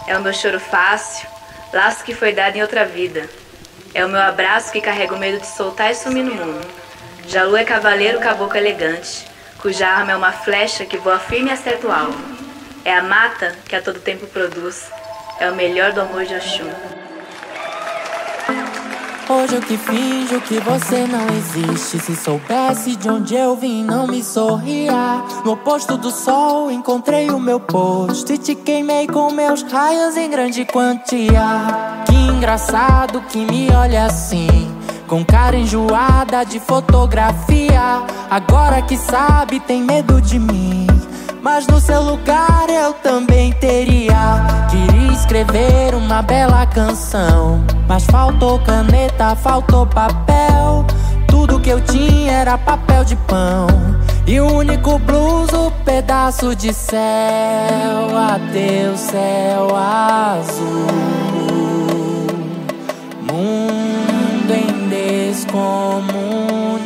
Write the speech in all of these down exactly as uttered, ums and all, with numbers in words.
É o meu choro fácil, laço que foi dado em outra vida. É o meu abraço que carrega o medo de soltar e sumir no mundo. Jalu é cavaleiro, caboclo elegante, cuja arma é uma flecha que voa firme e acerta o alvo. É a mata que a todo tempo produz. É o melhor do amor de Oxum. Hoje eu que finjo que você não existe. Se soubesse de onde eu vim, não me sorria. No oposto do sol encontrei o meu posto e te queimei com meus raios em grande quantia. Que engraçado que me olha assim, com cara enjoada de fotografia. Agora que sabe tem medo de mim, mas no seu lugar eu também teria. Queria escrever uma bela canção, mas faltou caneta, faltou papel. Tudo que eu tinha era papel de pão e o único blues, o pedaço de céu. Adeus, céu azul, mundo em descomunhão.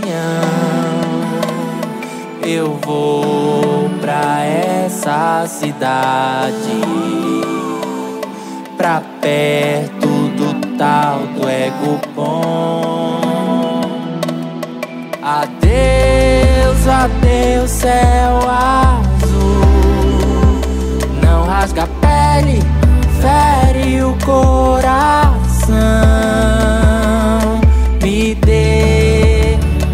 Eu vou pra essa cidade, pra perto do tal do ego bom. Adeus, adeus, céu azul. Não rasga a pele, fere o coração. Me dê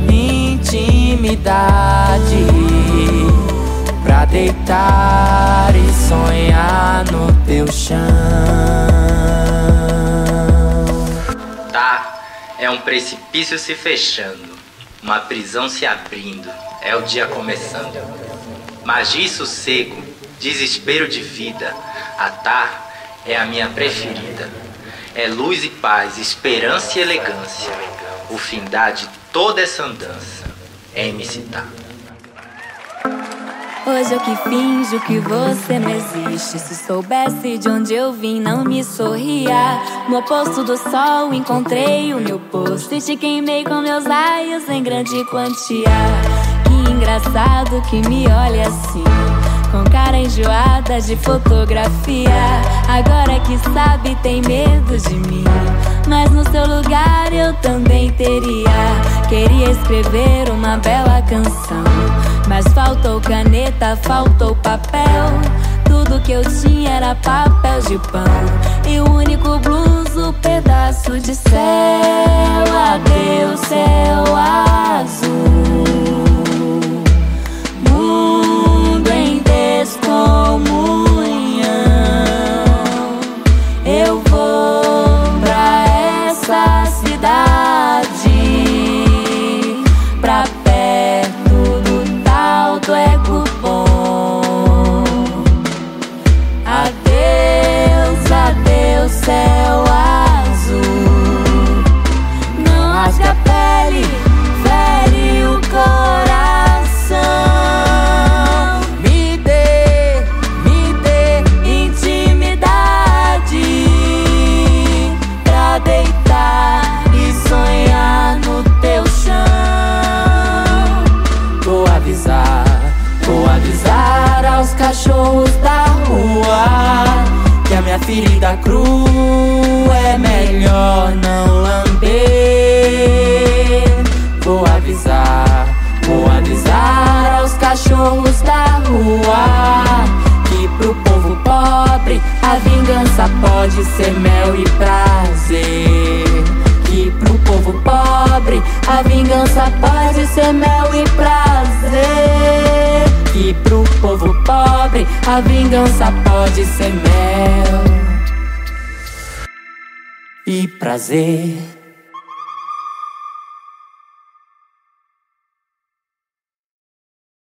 intimidade pra deitar e sonhar no teu chão. Tá, é um precipício se fechando, uma prisão se abrindo, é o dia começando. Magia e sossego, desespero de vida, a Tá é a minha preferida. É luz e paz, esperança e elegância, o findar de toda essa andança é M C Tá. Hoje eu que finjo que você não existe. Se soubesse de onde eu vim, não me sorria. No oposto do sol encontrei o meu posto e te queimei com meus raios em grande quantia. Que engraçado que me olha assim, com cara enjoada de fotografia. Agora que sabe tem medo de mim, mas no seu lugar eu também teria. Queria escrever uma bela canção, mas faltou caneta, faltou papel. Tudo que eu tinha era papel de pão e o único blues, o pedaço de céu. Adeus, céu azul, mundo em descomunhão. Eu vou pra essa cidade, pra perto do tal do ego bom. Adeus, adeus, céu azul. Não rasga a pele, fere o coração. Me dê, me dê intimidade pra deitar e sonhar no teu chão. Vou avisar, vou avisar aos cachorros da rua que a minha ferida crua é melhor não lamber. Vou avisar, vou avisar aos cachorros da rua que pro povo pobre a vingança pode ser mel e prazer. Que pro povo pobre a vingança pode ser mel e prazer. Que pro povo pobre a vingança pode ser mel e prazer.